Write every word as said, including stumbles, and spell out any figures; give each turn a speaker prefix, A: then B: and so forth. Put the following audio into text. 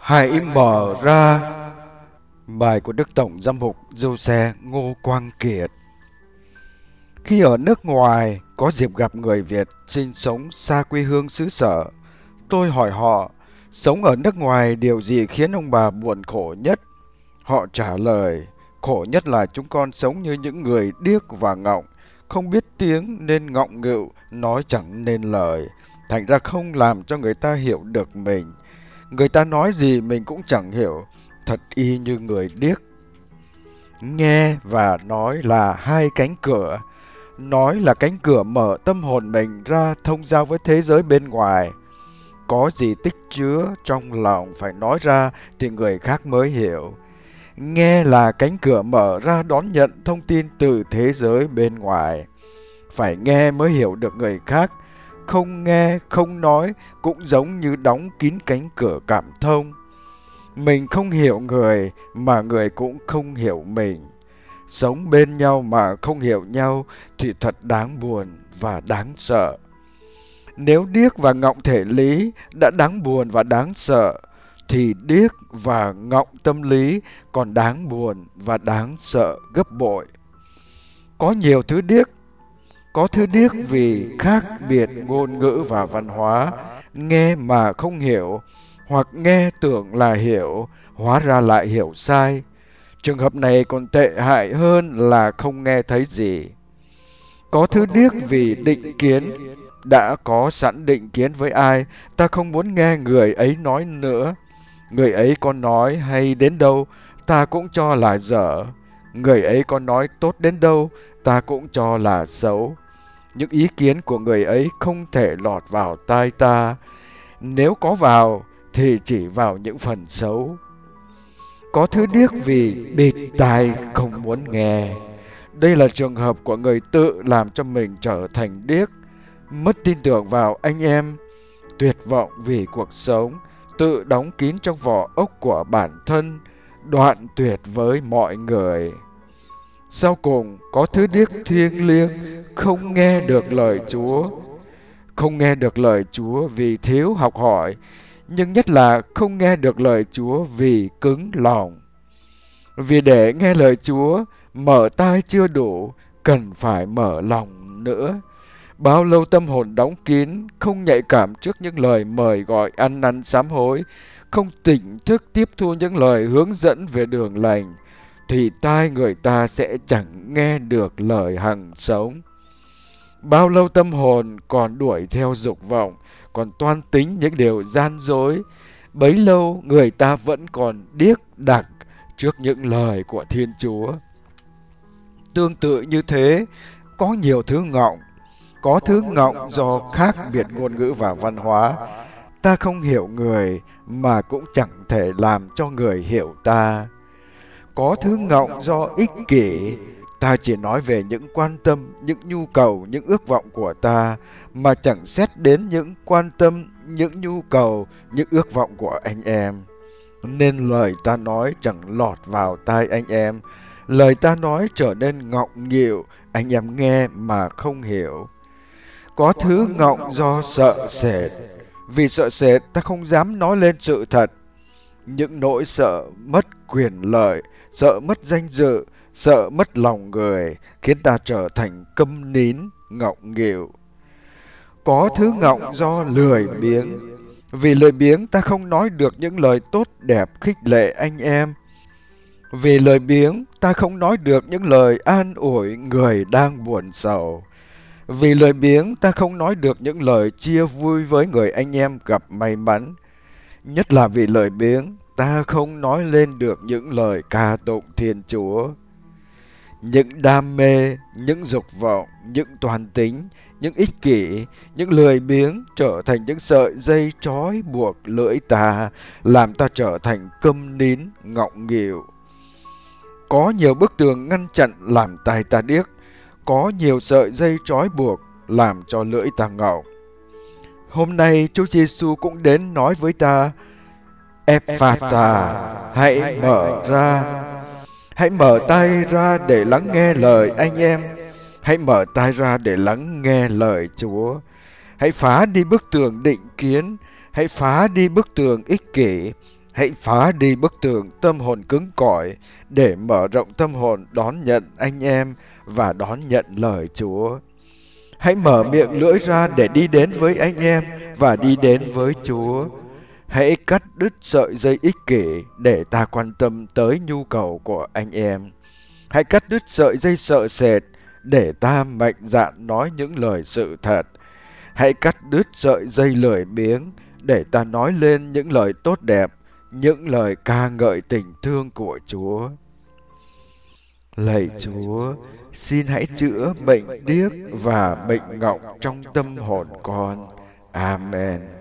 A: Hãy mở ra. Bài của Đức Tổng Giám mục Giuse Ngô Quang Kiệt. Khi ở nước ngoài có dịp gặp người Việt sinh sống xa quê hương xứ sở, tôi hỏi họ sống ở nước ngoài điều gì khiến ông bà buồn khổ nhất. Họ trả lời, khổ nhất là chúng con sống như những người điếc và ngọng, không biết tiếng nên ngọng nghịu, nói chẳng nên lời, thành ra không làm cho người ta hiểu được mình. Người ta nói gì mình cũng chẳng hiểu, thật y như người điếc. Nghe và nói là hai cánh cửa. Nói là cánh cửa mở tâm hồn mình ra thông giao với thế giới bên ngoài. Có gì tích chứa trong lòng phải nói ra thì người khác mới hiểu. Nghe là cánh cửa mở ra đón nhận thông tin từ thế giới bên ngoài. Phải nghe mới hiểu được người khác. Không nghe, không nói cũng giống như đóng kín cánh cửa cảm thông. Mình không hiểu người mà người cũng không hiểu mình. Sống bên nhau mà không hiểu nhau thì thật đáng buồn và đáng sợ. Nếu điếc và ngọng thể lý đã đáng buồn và đáng sợ, thì điếc và ngọng tâm lý còn đáng buồn và đáng sợ gấp bội. Có nhiều thứ điếc. Có thứ điếc vì khác biệt ngôn ngữ và văn hóa, nghe mà không hiểu, hoặc nghe tưởng là hiểu, hóa ra lại hiểu sai. Trường hợp này còn tệ hại hơn là không nghe thấy gì. Có thứ điếc vì định kiến. Đã có sẵn định kiến với ai, ta không muốn nghe người ấy nói nữa. Người ấy có nói hay đến đâu, ta cũng cho là dở. Người ấy có nói tốt đến đâu, ta cũng cho là xấu. Những ý kiến của người ấy không thể lọt vào tai ta. Nếu có vào, thì chỉ vào những phần xấu. Có thứ điếc vì bịt tai không muốn nghe. Đây là trường hợp của người tự làm cho mình trở thành điếc, mất tin tưởng vào anh em, tuyệt vọng vì cuộc sống, tự đóng kín trong vỏ ốc của bản thân, đoạn tuyệt với mọi người. Sau cùng, có thứ điếc thiêng liêng, không nghe được lời Chúa. Không nghe được lời Chúa vì thiếu học hỏi, nhưng nhất là không nghe được lời Chúa vì cứng lòng. Vì để nghe lời Chúa, mở tai chưa đủ, cần phải mở lòng nữa. Bao lâu tâm hồn đóng kín, không nhạy cảm trước những lời mời gọi ăn năn sám hối, không tỉnh thức tiếp thu những lời hướng dẫn về đường lành, thì tai người ta sẽ chẳng nghe được lời hằng sống. Bao lâu tâm hồn còn đuổi theo dục vọng, còn toan tính những điều gian dối, bấy lâu người ta vẫn còn điếc đặc trước những lời của Thiên Chúa. Tương tự như thế, có nhiều thứ ngọng. Có thứ ngọng do khác biệt ngôn ngữ và văn hóa. Ta không hiểu người mà cũng chẳng thể làm cho người hiểu ta. Có thứ ngọng do ích kỷ. Ta chỉ nói về những quan tâm, những nhu cầu, những ước vọng của ta, mà chẳng xét đến những quan tâm, những nhu cầu, những ước vọng của anh em. Nên lời ta nói chẳng lọt vào tai anh em. Lời ta nói trở nên ngọng nghịu, anh em nghe mà không hiểu. Có thứ ngọng do sợ sệt. Vì sợ sệt ta không dám nói lên sự thật. Những nỗi sợ mất quyền lợi, sợ mất danh dự, sợ mất lòng người khiến ta trở thành câm nín, ngọng nghịu. Có thứ ngọng do lười biếng. Vì lười biếng ta không nói được những lời tốt đẹp khích lệ anh em. Vì lười biếng ta không nói được những lời an ủi người đang buồn sầu. Vì lười biếng ta không nói được những lời chia vui với người anh em gặp may mắn. Nhất là vì lười biếng ta không nói lên được những lời ca tụng Thiên Chúa. Những đam mê, những dục vọng, những toan tính, những ích kỷ, những lười biếng trở thành những sợi dây trói buộc lưỡi ta, làm ta trở thành câm nín, ngọng nghịu. Có nhiều bức tường ngăn chặn làm tai ta điếc. Có nhiều sợi dây trói buộc làm cho lưỡi ta ngọng. Hôm nay Chúa Giêsu cũng đến nói với ta: Ephphatha, hãy mở ra. Hãy mở tai ra để lắng nghe lời anh em. Hãy mở tai ra để lắng nghe lời Chúa. Hãy phá đi bức tường định kiến. Hãy phá đi bức tường ích kỷ. Hãy phá đi bức tường tâm hồn cứng cỏi để mở rộng tâm hồn đón nhận anh em và đón nhận lời Chúa. Hãy mở miệng lưỡi ra để đi đến với anh em và đi đến với Chúa. Hãy cắt đứt sợi dây ích kỷ để ta quan tâm tới nhu cầu của anh em. Hãy cắt đứt sợi dây sợ sệt để ta mạnh dạn nói những lời sự thật. Hãy cắt đứt sợi dây lười biếng để ta nói lên những lời tốt đẹp, những lời ca ngợi tình thương của Chúa. Lạy Chúa, xin hãy chữa bệnh điếc và bệnh ngọng trong tâm hồn con. Amen.